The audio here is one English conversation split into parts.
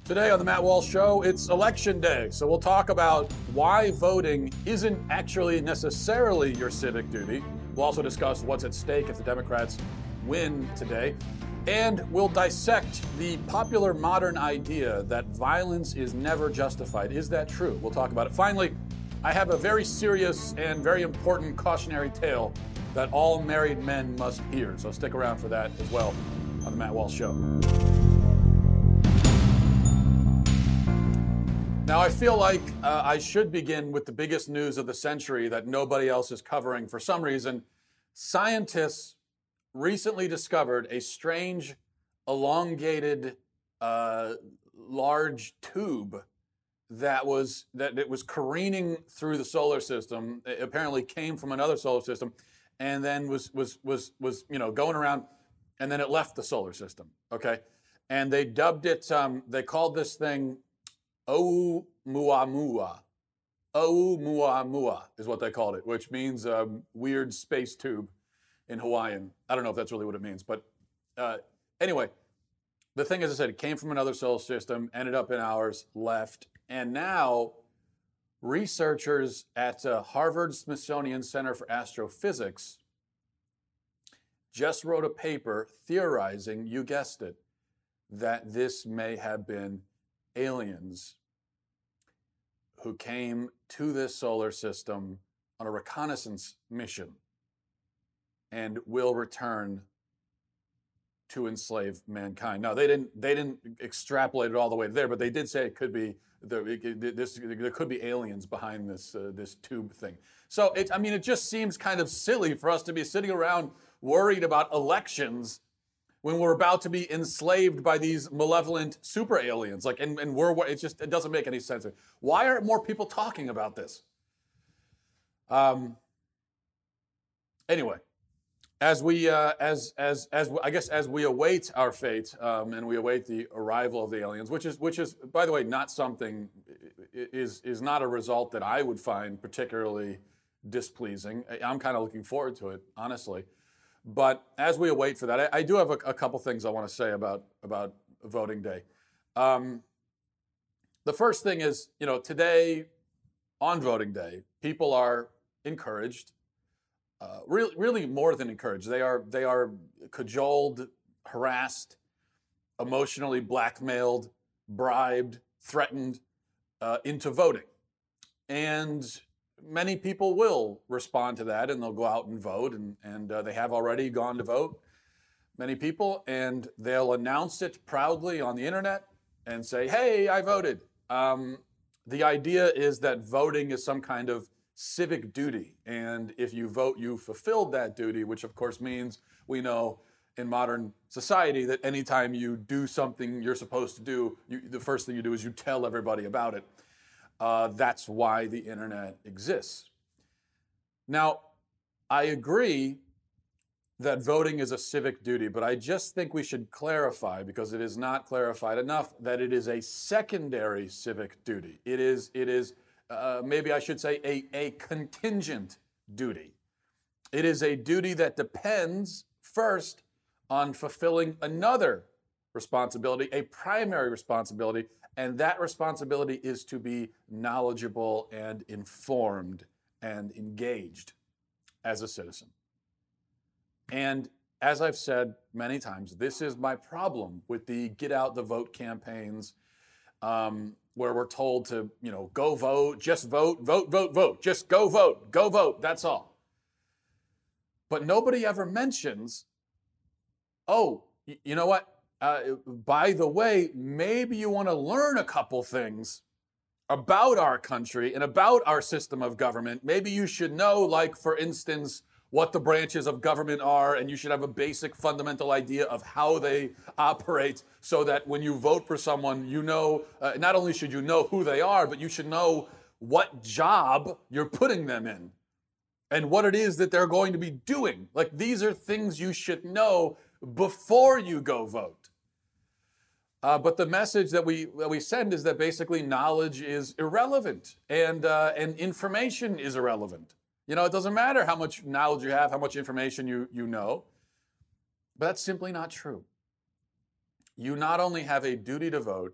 Today on the Matt Walsh Show, it's election day, so we'll talk about why voting isn't actually necessarily your civic duty. We'll also discuss what's at stake if the Democrats win today. And we'll dissect the popular modern idea that violence is never justified. Is that true? We'll talk about it. Finally, I have a very serious and very important cautionary tale that all married men must hear. So stick around for that as well on the Matt Walsh Show. Now, I feel like I should begin with the biggest news of the century that nobody else is covering. For some reason, scientists recently discovered a strange, elongated, large tube that it was careening through the solar system. It apparently came from another solar system, and then was going around, and then it left the solar system. Okay, and they dubbed it. They called this thing Oumuamua. Oumuamua is what they called it, which means weird space tube in Hawaiian. I don't know if that's really what it means, but anyway, the thing, as I said, it came from another solar system, ended up in ours, left, and now researchers at Harvard Smithsonian Center for Astrophysics just wrote a paper theorizing, you guessed it, that this may have been aliens who came to this solar system on a reconnaissance mission and will return to enslave mankind. Now, they didn't extrapolate it all the way there, but they did say it could be there could be aliens behind this tube thing. So it just seems kind of silly for us to be sitting around worried about elections when we're about to be enslaved by these malevolent super aliens. It doesn't make any sense. Why aren't more people talking about this? Anyway, as we await our fate, and we await the arrival of the aliens, which is by the way not something is not a result that I would find particularly displeasing. I'm kind of looking forward to it, honestly. But as we await for that, I do have a couple things I want to say about voting day. The first thing is, today on voting day, people are encouraged, really more than encouraged. They are cajoled, harassed, emotionally blackmailed, bribed, threatened into voting. And many people will respond to that, and they'll go out and vote, and they have already gone to vote, many people, and they'll announce it proudly on the internet and say, hey, I voted. The idea is that voting is some kind of civic duty, and if you vote, you fulfilled that duty, which of course means we know in modern society that anytime you do something you're supposed to do, the first thing you do is you tell everybody about it. That's why the internet exists. Now, I agree that voting is a civic duty, but I just think we should clarify, because it is not clarified enough, that it is a secondary civic duty. It is maybe I should say a contingent duty. It is a duty that depends first on fulfilling another responsibility, a primary responsibility, and that responsibility is to be knowledgeable and informed and engaged as a citizen. And as I've said many times, this is my problem with the get out the vote campaigns, where we're told to, go vote, just vote, just go vote, that's all. But nobody ever mentions, oh, you know what? By the way, maybe you want to learn a couple things about our country and about our system of government. Maybe you should know, like, for instance, what the branches of government are, and you should have a basic fundamental idea of how they operate, so that when you vote for someone, not only should you know who they are, but you should know what job you're putting them in and what it is that they're going to be doing. Like, these are things you should know before you go vote. But the message that we send is that basically knowledge is irrelevant, and information is irrelevant. It doesn't matter how much knowledge you have, how much information you know, but that's simply not true. You not only have a duty to vote,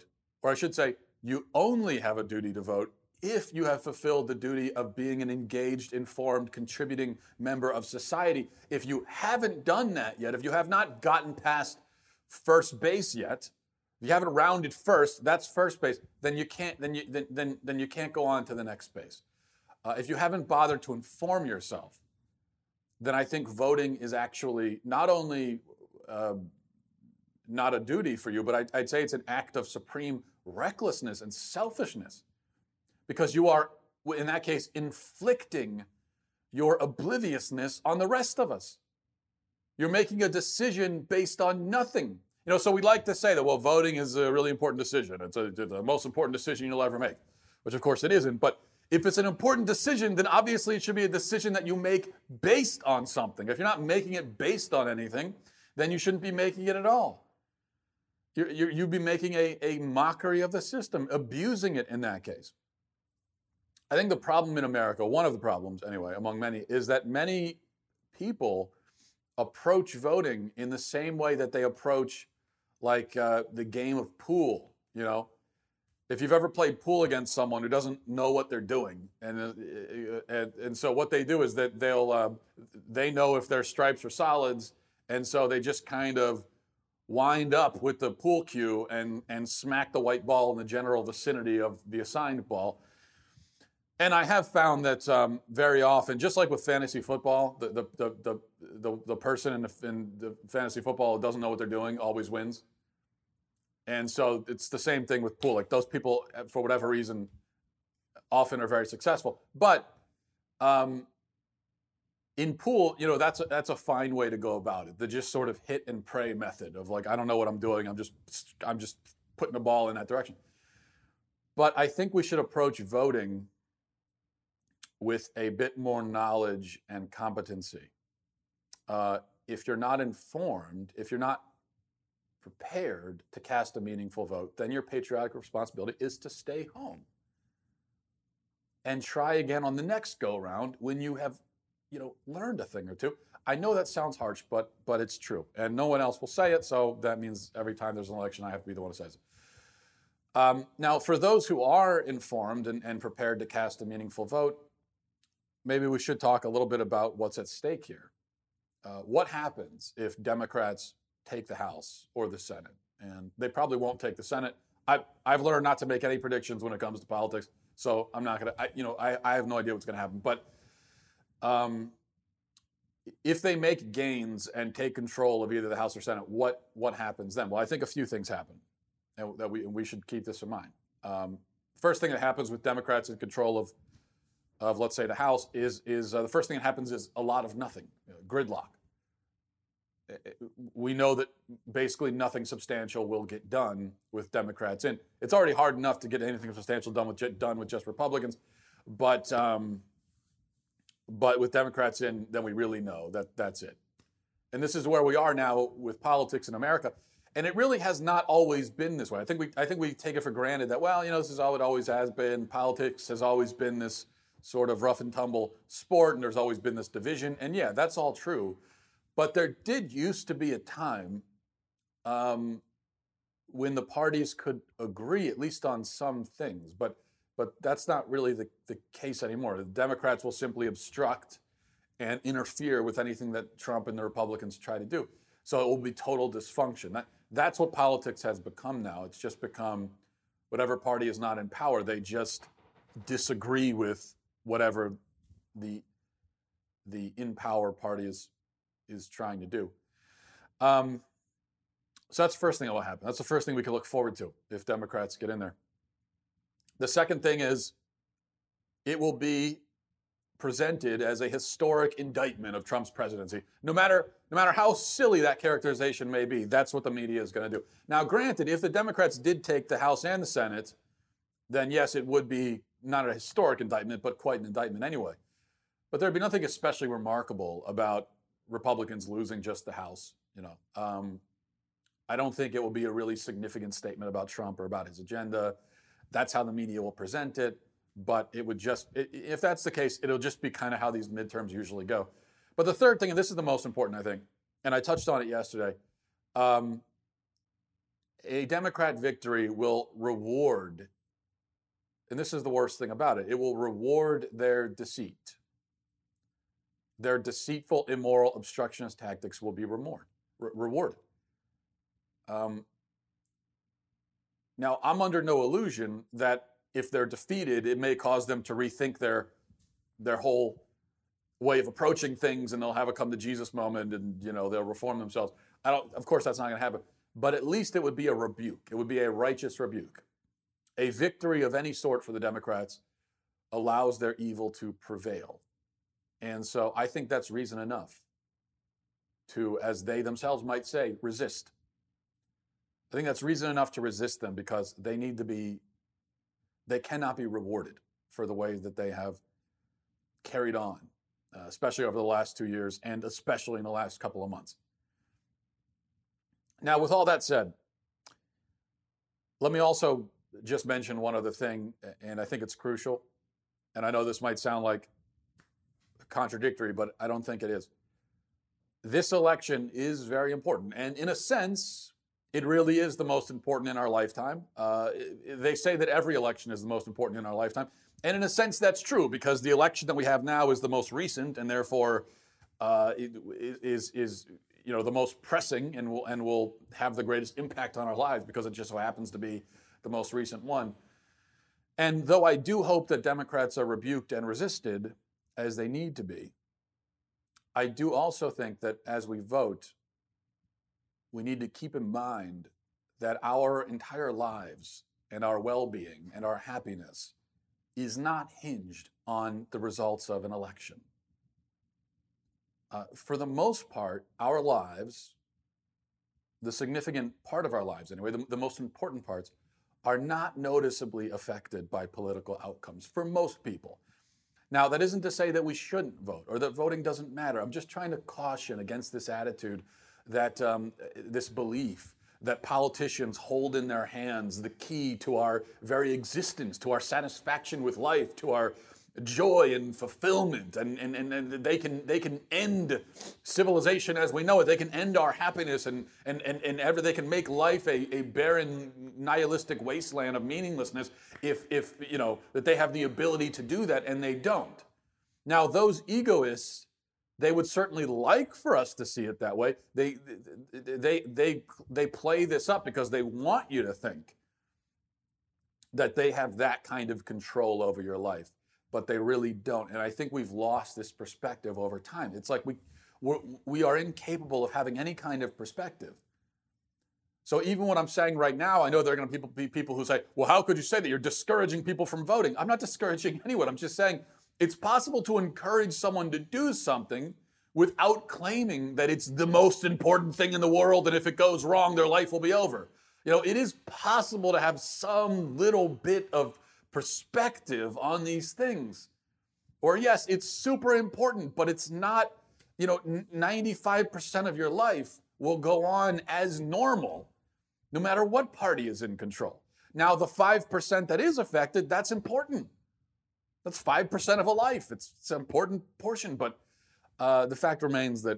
or I should say, you only have a duty to vote if you have fulfilled the duty of being an engaged, informed, contributing member of society. If you haven't done that yet, if you have not gotten past first base yet, if you haven't rounded first, that's first base, then you can't then you can't go on to the next base. If you haven't bothered to inform yourself, then I think voting is actually not only not a duty for you, but I'd say it's an act of supreme recklessness and selfishness, because you are, in that case, inflicting your obliviousness on the rest of us. You're making a decision based on nothing. So we like to say that, well, voting is a really important decision. It's the most important decision you'll ever make, which of course it isn't. But if it's an important decision, then obviously it should be a decision that you make based on something. If you're not making it based on anything, then you shouldn't be making it at all. You'd be making a mockery of the system, abusing it in that case. I think the problem in America, one of the problems anyway, among many, is that many people approach voting in the same way that they approach the game of pool. If you've ever played pool against someone who doesn't know what they're doing, and so what they do is that they know if they're stripes or solids, and so they just kind of wind up with the pool cue and smack the white ball in the general vicinity of the assigned ball. And I have found that very often, just like with fantasy football, the person in the fantasy football who doesn't know what they're doing always wins. And so it's the same thing with pool. Like, those people, for whatever reason, often are very successful. But in pool, that's a fine way to go about it. The just sort of hit and pray method of I don't know what I'm doing. I'm just putting a ball in that direction. But I think we should approach voting with a bit more knowledge and competency. If you're not informed, if you're not prepared to cast a meaningful vote, then your patriotic responsibility is to stay home and try again on the next go round when you have, learned a thing or two. I know that sounds harsh, but it's true, and no one else will say it. So that means every time there's an election, I have to be the one who says it. Now, for those who are informed and prepared to cast a meaningful vote, maybe we should talk a little bit about what's at stake here. What happens if Democrats take the House or the Senate? And they probably won't take the Senate. I've learned not to make any predictions when it comes to politics, so I'm not going to, I have no idea what's going to happen. But if they make gains and take control of either the House or Senate, what happens then? Well, I think a few things happen, and that we should keep this in mind. First thing that happens with Democrats in control of let's say the House is the first thing that happens is a lot of nothing, gridlock. We know that basically nothing substantial will get done with Democrats in. It's already hard enough to get anything substantial done with just Republicans, but with Democrats in, then we really know that that's it. And this is where we are now with politics in America. And it really has not always been this way. I think we take it for granted that, this is how it always has been. Politics has always been this sort of rough and tumble sport, and there's always been this division. And yeah, that's all true. But there did used to be a time when the parties could agree, at least on some things. But that's not really the case anymore. The Democrats will simply obstruct and interfere with anything that Trump and the Republicans try to do. So it will be total dysfunction. That's what politics has become now. It's just become whatever party is not in power, they just disagree with whatever the in power party is trying to do. So that's the first thing that will happen. That's the first thing we can look forward to if Democrats get in there. The second thing is it will be presented as a historic indictment of Trump's presidency. No matter how silly that characterization may be, that's what the media is going to do. Now, granted, if the Democrats did take the House and the Senate, then yes, it would be not a historic indictment, but quite an indictment anyway. But there'd be nothing especially remarkable about Republicans losing just the House. I don't think it will be a really significant statement about Trump or about his agenda. That's how the media will present it. But it would just, if that's the case, it'll just be kind of how these midterms usually go. But the third thing, and this is the most important, I think, and I touched on it yesterday, a Democrat victory will reward, and this is the worst thing about it, it will reward their deceit. Their deceitful, immoral, obstructionist tactics will be rewarded. Now, I'm under no illusion that if they're defeated, it may cause them to rethink their whole way of approaching things, and they'll have a come to Jesus moment, and they'll reform themselves. Of course, that's not going to happen. But at least it would be a rebuke. It would be a righteous rebuke. A victory of any sort for the Democrats allows their evil to prevail. And so I think that's reason enough to, as they themselves might say, resist. I think that's reason enough to resist them, because they cannot be rewarded for the way that they have carried on, especially over the last 2 years, and especially in the last couple of months. Now, with all that said, let me also just mention one other thing, and I think it's crucial. And I know this might sound like contradictory, but I don't think it is. This election is very important. And in a sense, it really is the most important in our lifetime. They say that every election is the most important in our lifetime. And in a sense, that's true, because the election that we have now is the most recent, and therefore is the most pressing, and will have the greatest impact on our lives, because it just so happens to be the most recent one. And though I do hope that Democrats are rebuked and resisted, as they need to be, I do also think that as we vote, we need to keep in mind that our entire lives and our well-being and our happiness is not hinged on the results of an election. For the most part, our lives, the significant part of our lives anyway, the most important parts, are not noticeably affected by political outcomes for most people. Now, that isn't to say that we shouldn't vote or that voting doesn't matter. I'm just trying to caution against this attitude, that this belief that politicians hold in their hands the key to our very existence, to our satisfaction with life, to our joy and fulfillment, and they can end civilization as we know it. They can end our happiness, and they can make life a barren, nihilistic wasteland of meaninglessness if that they have the ability to do that, and they don't. Now, those egoists, they would certainly like for us to see it that way. They play this up because they want you to think that they have that kind of control over your life, but they really don't. And I think we've lost this perspective over time. It's like we are incapable of having any kind of perspective. So even what I'm saying right now, I know there are going to be people who say, well, how could you say that? You're discouraging people from voting. I'm not discouraging anyone. I'm just saying it's possible to encourage someone to do something without claiming that it's the most important thing in the world, and if it goes wrong, their life will be over. It is possible to have some little bit of perspective on these things. Or yes, it's super important, but it's not, 95% of your life will go on as normal, no matter what party is in control. Now, the 5% that is affected, that's important. That's 5% of a life. It's an important portion, but the fact remains that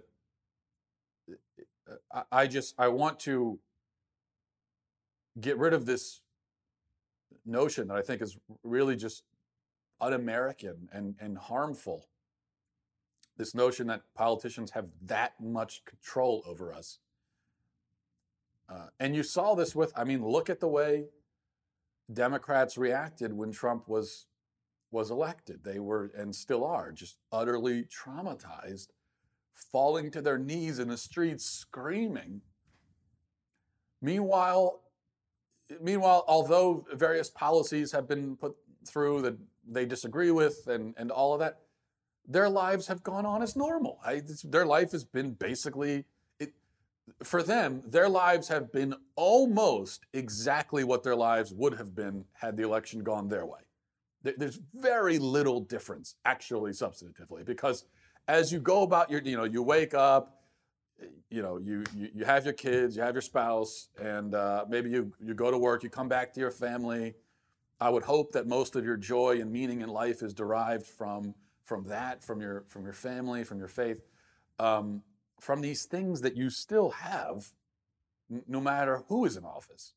I want to get rid of this notion that I think is really just un-American and harmful. This notion that politicians have that much control over us. And you saw this look at the way Democrats reacted when Trump was elected. They were, and still are, just utterly traumatized, falling to their knees in the streets, screaming. Meanwhile, although various policies have been put through that they disagree with and all of that, their lives have gone on as normal. Their life has been basically, for them, their lives have been almost exactly what their lives would have been had the election gone their way. There's very little difference, actually, substantively, because as you go about you wake up, you have your kids, you have your spouse, and maybe you go to work, you come back to your family. I would hope that most of your joy and meaning in life is derived from that, from your family, from your faith, from these things that you still have no matter who is in office.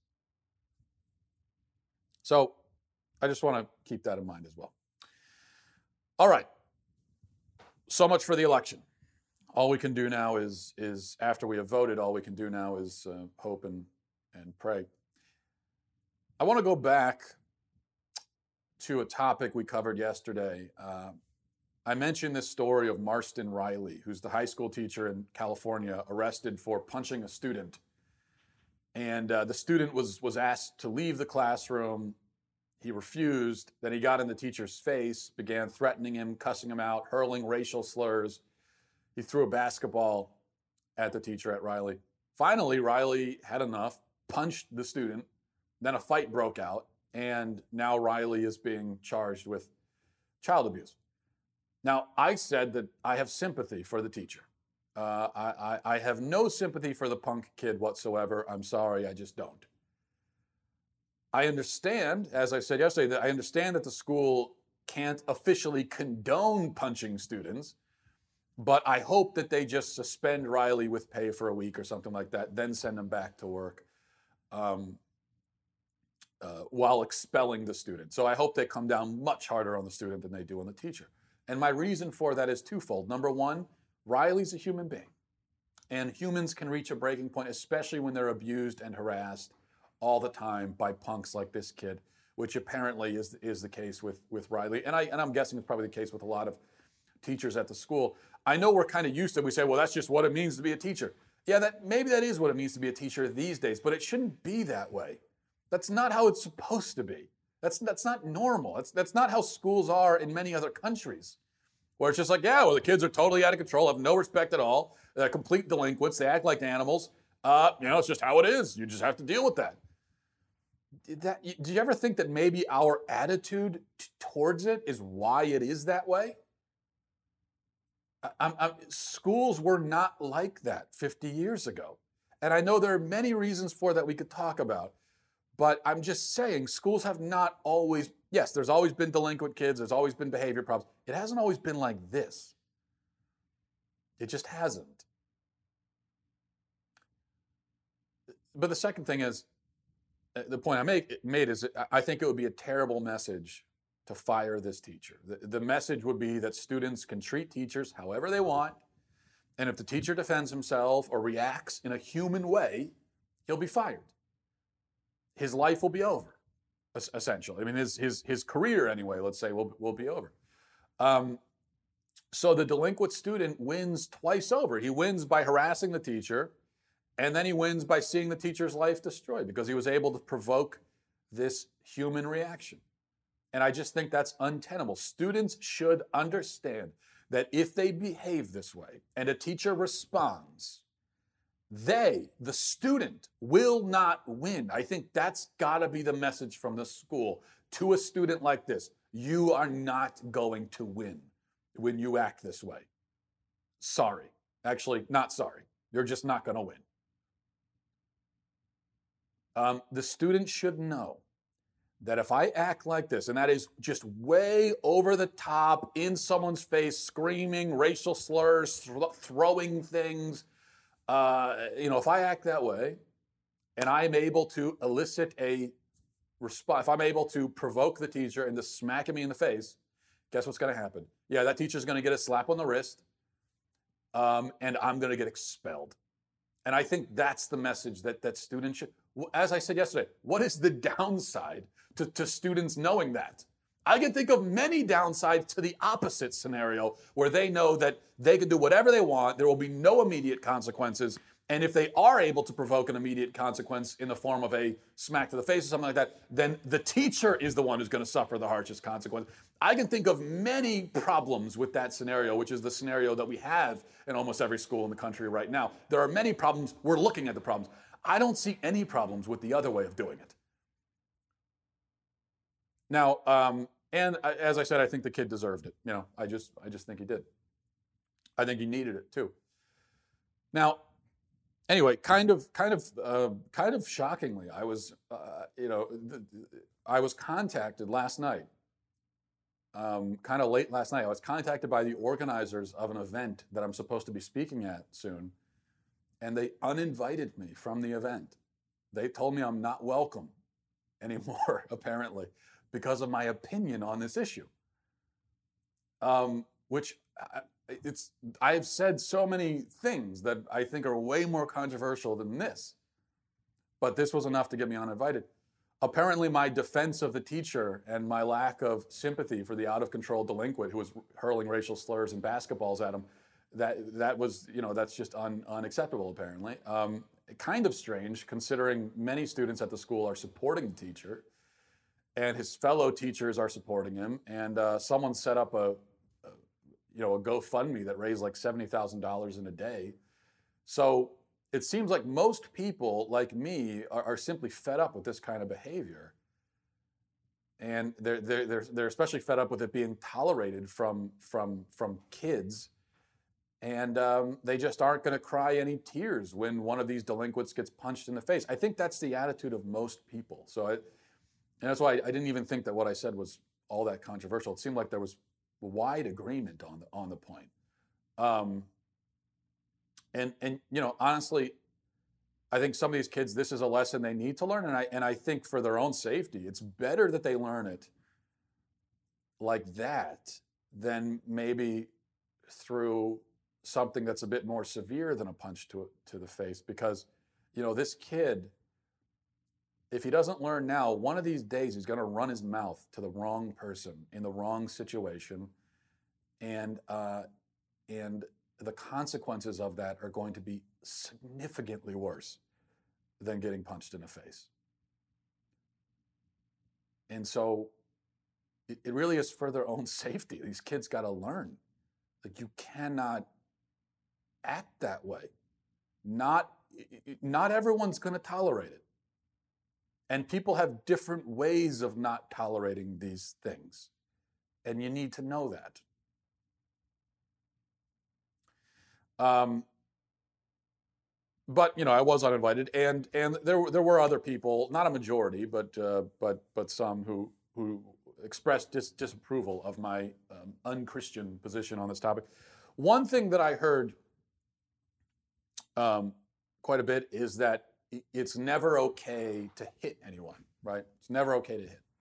So I just want to keep that in mind as well. All right. So much for the election. All we can do now is after we have voted, all we can do now is hope and pray. I want to go back to a topic we covered yesterday. I mentioned this story of Marston Riley, who's the high school teacher in California, arrested for punching a student. And the student was asked to leave the classroom. He refused. Then he got in the teacher's face, began threatening him, cussing him out, hurling racial slurs. He threw a basketball at the teacher, at Riley. Finally, Riley had enough, punched the student. Then a fight broke out, and now Riley is being charged with child abuse. Now, I said that I have sympathy for the teacher. I have no sympathy for the punk kid whatsoever. I'm sorry, I just don't. I understand, as I said yesterday, that I understand that the school can't officially condone punching students, but I hope that they just suspend Riley with pay for a week or something like that, then send him back to work while expelling the student. So I hope they come down much harder on the student than they do on the teacher. And my reason for that is twofold. Number one, Riley's a human being, and humans can reach a breaking point, especially when they're abused and harassed all the time by punks like this kid, which apparently is the case with Riley. And I'm guessing it's probably the case with a lot of teachers at the school. I know we're kind of used to it. We say, well, that's just what it means to be a teacher. Yeah, maybe that is what it means to be a teacher these days, but it shouldn't be that way. That's not how it's supposed to be. That's not normal. That's not how schools are in many other countries, where it's just like, yeah, well, the kids are totally out of control, have no respect at all, they're complete delinquents, they act like animals. It's just how it is. You just have to deal with that. Do you ever think that maybe our attitude towards it is why it is that way? Schools were not like that 50 years ago. And I know there are many reasons for that we could talk about. But I'm just saying, schools have not always, yes, there's always been delinquent kids, there's always been behavior problems. It hasn't always been like this. It just hasn't. But the second thing is, the point I made is, I think it would be a terrible message to fire this teacher. The message would be that students can treat teachers however they want, and if the teacher defends himself or reacts in a human way, he'll be fired. His life will be over, essentially. I mean, his career, anyway, let's say, will be over. So the delinquent student wins twice over. He wins by harassing the teacher, and then he wins by seeing the teacher's life destroyed because he was able to provoke this human reaction. And I just think that's untenable. Students should understand that if they behave this way and a teacher responds, the student, will not win. I think that's got to be the message from the school to a student like this. You are not going to win when you act this way. Sorry. Actually, not sorry. You're just not going to win. The student should know that if I act like this, and that is just way over the top, in someone's face, screaming racial slurs, throwing things, if I act that way and I'm able to elicit a response, if I'm able to provoke the teacher into smacking me in the face, guess what's going to happen? Yeah, that teacher's going to get a slap on the wrist, and I'm going to get expelled. And I think that's the message that students should, as I said yesterday, what is the downside to students knowing that? I can think of many downsides to the opposite scenario where they know that they can do whatever they want, there will be no immediate consequences, and if they are able to provoke an immediate consequence in the form of a smack to the face or something like that, then the teacher is the one who's going to suffer the harshest consequence. I can think of many problems with that scenario, which is the scenario that we have in almost every school in the country right now. There are many problems. We're looking at the problems. I don't see any problems with the other way of doing it. Now, and as I said, I think the kid deserved it. I just think he did. I think he needed it too. Now, anyway, kind of shockingly, I was contacted last night, kind of late last night. I was contacted by the organizers of an event that I'm supposed to be speaking at soon, and they uninvited me from the event. They told me I'm not welcome anymore, apparently, because of my opinion on this issue. Which I've said so many things that I think are way more controversial than this, but this was enough to get me uninvited. Apparently, my defense of the teacher and my lack of sympathy for the out-of-control delinquent who was hurling racial slurs and basketballs at him, that was, that's just unacceptable, apparently. Kind of strange, considering many students at the school are supporting the teacher, and his fellow teachers are supporting him, and someone set up a GoFundMe that raised like $70,000 in a day. So it seems like most people like me are simply fed up with this kind of behavior. And they're especially fed up with it being tolerated from kids. And they just aren't going to cry any tears when one of these delinquents gets punched in the face. I think that's the attitude of most people. And that's why I didn't even think that what I said was all that controversial. It seemed like there was wide agreement on the point. And honestly, I think some of these kids, this is a lesson they need to learn, and I think for their own safety, it's better that they learn it like that than maybe through something that's a bit more severe than a punch to the face. Because, this kid, if he doesn't learn now, one of these days he's going to run his mouth to the wrong person in the wrong situation, and the consequences of that are going to be significantly worse than getting punched in the face. And so it really is for their own safety. These kids got to learn. Like, you cannot act that way. Not everyone's going to tolerate it. And people have different ways of not tolerating these things. And you need to know that. But I was uninvited, and there were other people, not a majority, but some who expressed disapproval of my unchristian position on this topic. One thing that I heard quite a bit is that it's never okay to hit anyone, right? It's never okay to hit.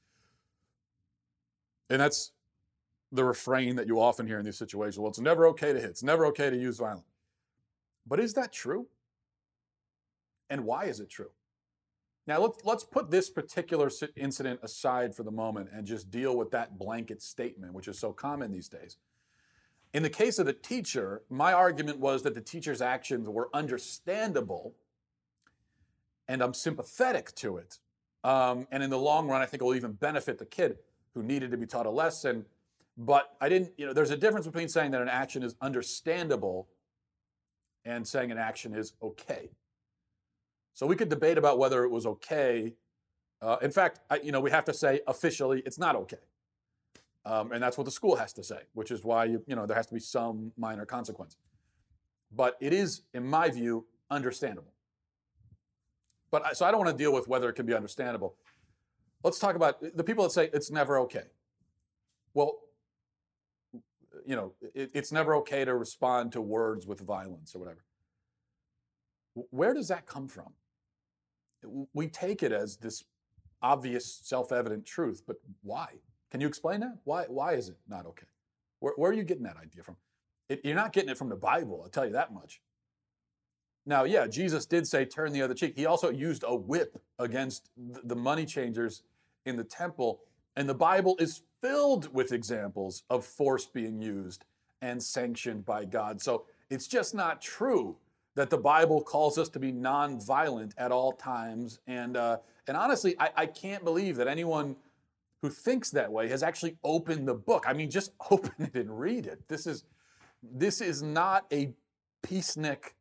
And that's the refrain that you often hear in these situations. Well, it's never okay to hit. It's never okay to use violence. But is that true? And why is it true? Now, let's put this particular incident aside for the moment and just deal with that blanket statement, which is so common these days. In the case of the teacher, my argument was that the teacher's actions were understandable, and I'm sympathetic to it. And in the long run, I think it will even benefit the kid who needed to be taught a lesson. But I didn't, there's a difference between saying that an action is understandable and saying an action is okay. So we could debate about whether it was okay. In fact, we have to say officially it's not okay. And that's what the school has to say, which is why there has to be some minor consequence. But it is, in my view, understandable. But so I don't want to deal with whether it can be understandable. Let's talk about the people that say it's never okay. Well, it's never okay to respond to words with violence or whatever. Where does that come from? We take it as this obvious, self-evident truth, but why? Can you explain that? Why is it not okay? Where are you getting that idea from? You're not getting it from the Bible, I'll tell you that much. Now, yeah, Jesus did say, turn the other cheek. He also used a whip against the money changers in the temple. And the Bible is filled with examples of force being used and sanctioned by God. So it's just not true that the Bible calls us to be nonviolent at all times. And honestly, I can't believe that anyone who thinks that way has actually opened the book. I mean, just open it and read it. This is not a peacenik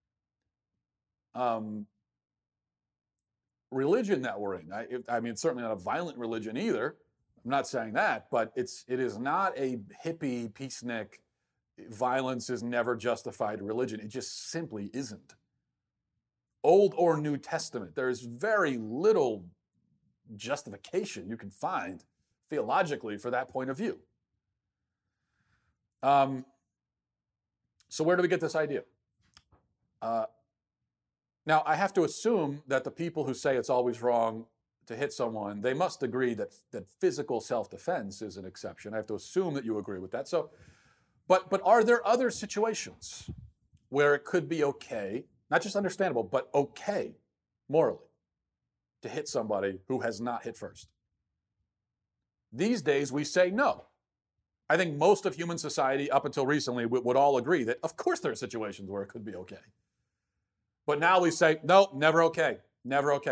religion that we're in. I mean, it's certainly not a violent religion either. I'm not saying that, but it is not a hippie peacenik, violence is never justified religion. It just simply isn't. Old or New Testament, there is very little justification you can find theologically for that point of view. So where do we get this idea? Uh, Now, I have to assume that the people who say it's always wrong to hit someone, they must agree that physical self-defense is an exception. I have to assume that you agree with that. So, but are there other situations where it could be okay, not just understandable, but okay morally to hit somebody who has not hit first? These days, we say no. I think most of human society, up until recently, would all agree that, of course, there are situations where it could be okay. But now we say, no, never okay, never okay.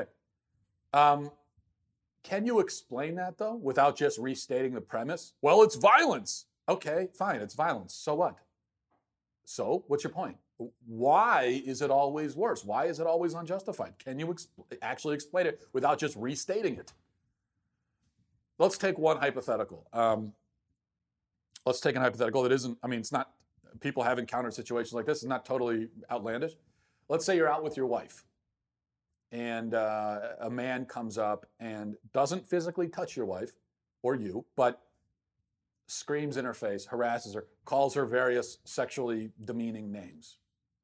Can you explain that, though, without just restating the premise? Well, it's violence. Okay, fine, it's violence. So what? So what's your point? Why is it always worse? Why is it always unjustified? Can you actually explain it without just restating it? Let's take one hypothetical. Let's take a hypothetical that isn't, I mean, it's not, people have encountered situations like this. It's not totally outlandish. Let's say you're out with your wife and a man comes up and doesn't physically touch your wife or you, but screams in her face, harasses her, calls her various sexually demeaning names.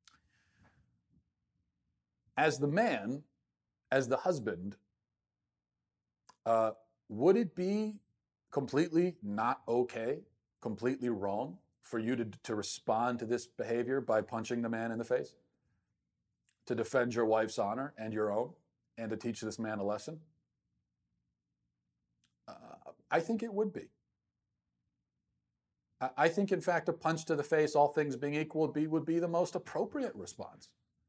As the man, as the husband, would it be completely not okay, completely wrong for you to respond to this behavior by punching the man in the face? To defend your wife's honor and your own, and to teach this man a lesson? I think it would be. I think, in fact, a punch to the face, all things being equal, would be the most appropriate response.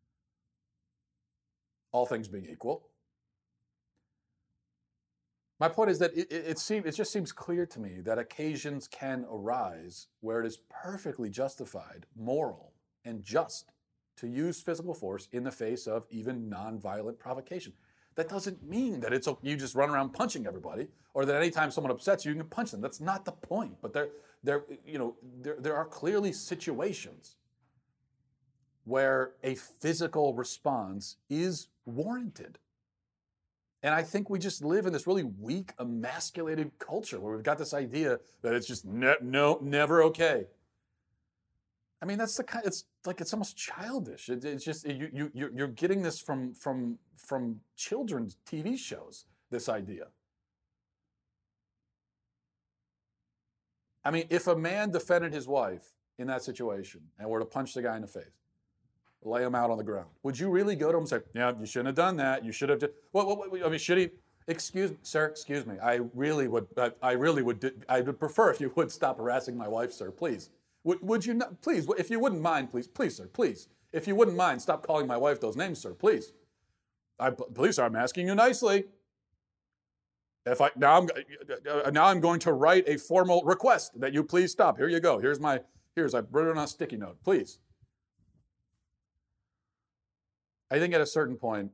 All things being equal. My point is that it just seems clear to me that occasions can arise where it is perfectly justified, moral, and just to use physical force in the face of even nonviolent provocation. That doesn't mean that you just run around punching everybody, or that anytime someone upsets you, you can punch them. That's not the point. But there are clearly situations where a physical response is warranted. And I think we just live in this really weak, emasculated culture where we've got this idea that it's just never okay. I mean, that's the kind. It's like it's almost childish. It's just you're getting this from children's TV shows. This idea. I mean, if a man defended his wife in that situation and were to punch the guy in the face, lay him out on the ground, would you really go to him and say, "Yeah, you shouldn't have done that. You should have"? I mean, should he? Excuse me, sir. Excuse me. I really would. I would prefer if you would stop harassing my wife, sir. Please. Would you not, please, if you wouldn't mind, please, sir, please. If you wouldn't mind, stop calling my wife those names, sir, please. Please, sir, I'm asking you nicely. Now I'm going to write a formal request that you please stop. Here you go. I wrote it on a sticky note, please. I think at a certain point,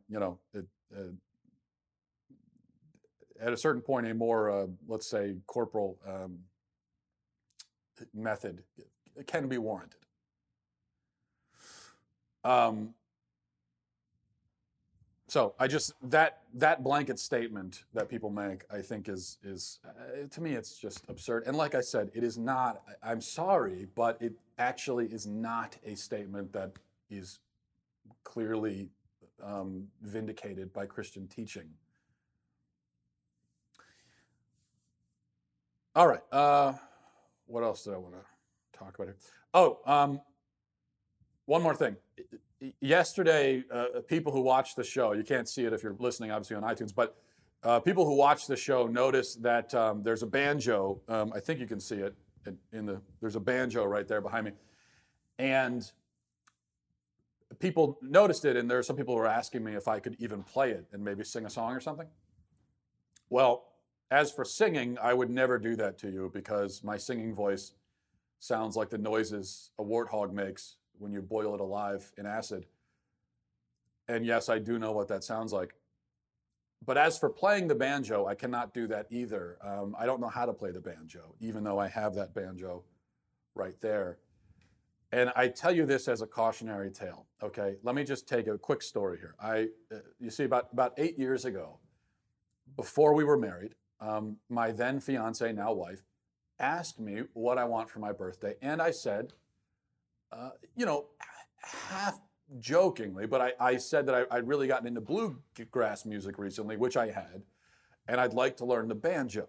a more, let's say, corporal method can be warranted. So I just that blanket statement that people make, I think is to me it's just absurd. And like I said, it is not. I'm sorry, but it actually is not a statement that is clearly vindicated by Christian teaching. All right. What else did I want to talk about here? Oh, one more thing. Yesterday, people who watched the show, you can't see it if you're listening, obviously, on iTunes, but people who watched the show noticed that there's a banjo. I think you can see it. There's a banjo right there behind me. And people noticed it, and there are some people who were asking me if I could even play it and maybe sing a song or something. Well, as for singing, I would never do that to you because my singing voice sounds like the noises a warthog makes when you boil it alive in acid. And yes, I do know what that sounds like. But as for playing the banjo, I cannot do that either. I don't know how to play the banjo, even though I have that banjo right there. And I tell you this as a cautionary tale, okay? Let me just take a quick story here. You see, about 8 years ago, before we were married, my then fiance, now wife, asked me what I want for my birthday. And I said, jokingly, but I said that I'd really gotten into bluegrass music recently, which I had, and I'd like to learn the banjo.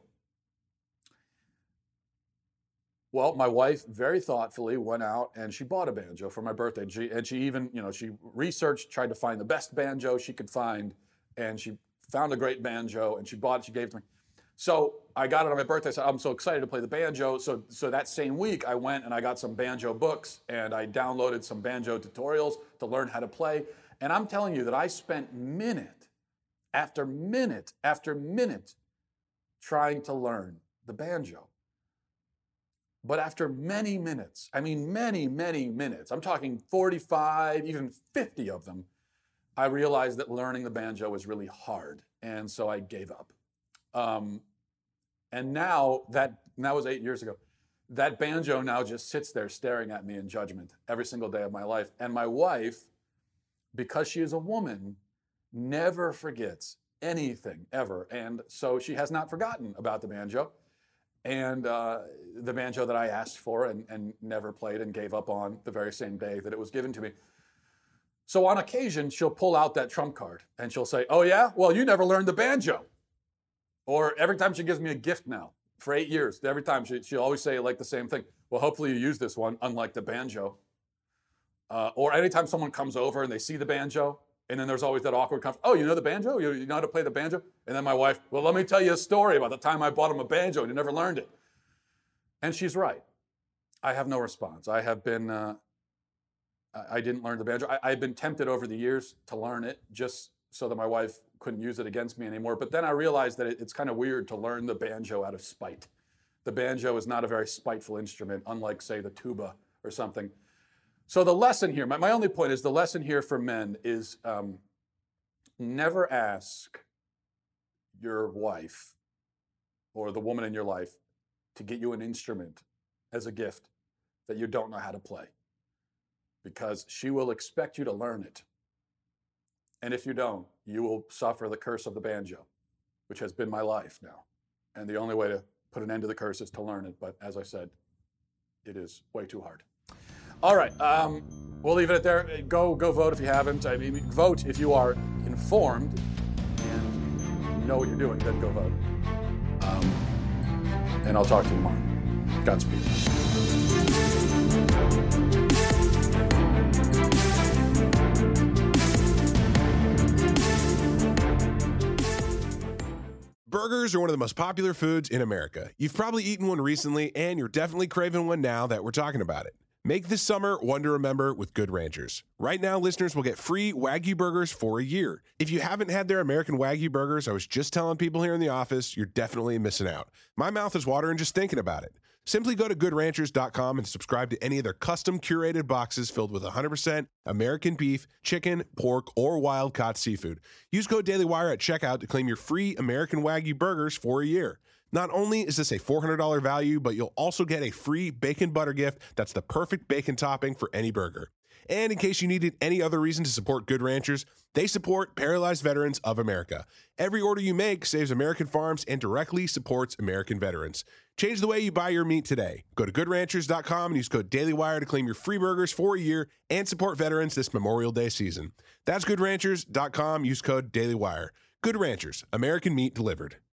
Well, my wife very thoughtfully went out and she bought a banjo for my birthday. She even, she researched, tried to find the best banjo she could find, and she found a great banjo and she bought it, she gave it to me. So I got it on my birthday. I said, I'm so excited to play the banjo. So that same week I went and I got some banjo books and I downloaded some banjo tutorials to learn how to play. And I'm telling you that I spent minute after minute after minute trying to learn the banjo. But after many minutes, many, many minutes, I'm talking 45, even 50 of them, I realized that learning the banjo was really hard. And so I gave up. And now that was 8 years ago, that banjo now just sits there staring at me in judgment every single day of my life. And my wife, because she is a woman, never forgets anything ever. And so she has not forgotten about the banjo. And the banjo that I asked for and never played and gave up on the very same day that it was given to me. So on occasion, she'll pull out that trump card and she'll say, oh yeah, well, you never learned the banjo. Or every time she gives me a gift now, for 8 years, every time she'll always say like the same thing. Well, hopefully you use this one, unlike the banjo. Or anytime someone comes over and they see the banjo, and then there's always that awkward conversation. Oh, you know the banjo? You know how to play the banjo? And then my wife, well, let me tell you a story about the time I bought him a banjo and he never learned it. And she's right. I have no response. I have been, I didn't learn the banjo. I've been tempted over the years to learn it just so that my wife couldn't use it against me anymore. But then I realized that it's kind of weird to learn the banjo out of spite. The banjo is not a very spiteful instrument, unlike, say, the tuba or something. So the lesson here, my only point is the lesson here for men is never ask your wife or the woman in your life to get you an instrument as a gift that you don't know how to play, because she will expect you to learn it. And if you don't, you will suffer the curse of the banjo, which has been my life now. And the only way to put an end to the curse is to learn it. But as I said, it is way too hard. All right, we'll leave it at there. Go vote if you haven't. Vote if you are informed and you know what you're doing. Then go vote. And I'll talk to you tomorrow. Godspeed. Burgers are one of the most popular foods in America. You've probably eaten one recently, and you're definitely craving one now that we're talking about it. Make this summer one to remember with Good Ranchers. Right now, listeners will get free Wagyu burgers for a year. If you haven't had their American Wagyu burgers, I was just telling people here in the office, you're definitely missing out. My mouth is watering just thinking about it. Simply go to goodranchers.com and subscribe to any of their custom curated boxes filled with 100% American beef, chicken, pork, or wild-caught seafood. Use code DailyWire at checkout to claim your free American Wagyu burgers for a year. Not only is this a $400 value, but you'll also get a free bacon butter gift that's the perfect bacon topping for any burger. And in case you needed any other reason to support Good Ranchers, they support Paralyzed Veterans of America. Every order you make saves American farms and directly supports American veterans. Change the way you buy your meat today. Go to goodranchers.com and use code DailyWire to claim your free burgers for a year and support veterans this Memorial Day season. That's goodranchers.com. Use code DailyWire. Good Ranchers, American meat delivered.